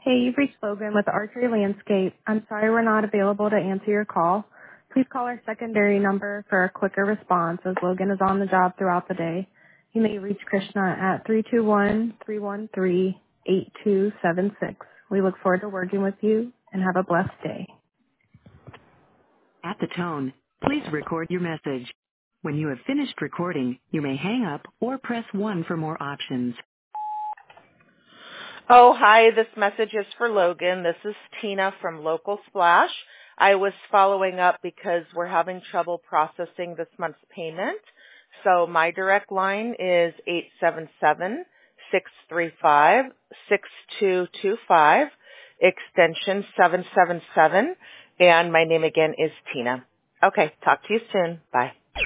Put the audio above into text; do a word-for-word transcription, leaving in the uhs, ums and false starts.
Hey, you've reached Logan with Archery Landscape. I'm sorry we're not available to answer your call. Please call our secondary number for a quicker response as Logan is on the job throughout the day. You may reach Krishna at three two one, three one three, eight two seven six. We look forward to working with you and have a blessed day. At the tone, please record your message. When you have finished recording, you may hang up or press one for more options. Oh, hi, this message is for Logan. This is Tina from Local Splash. I was following up because we're having trouble processing this month's payment. So my direct line is eight seven seven, six three five, six two two five, extension seven seven seven, and my name again is Tina. Okay, talk to you soon. Bye.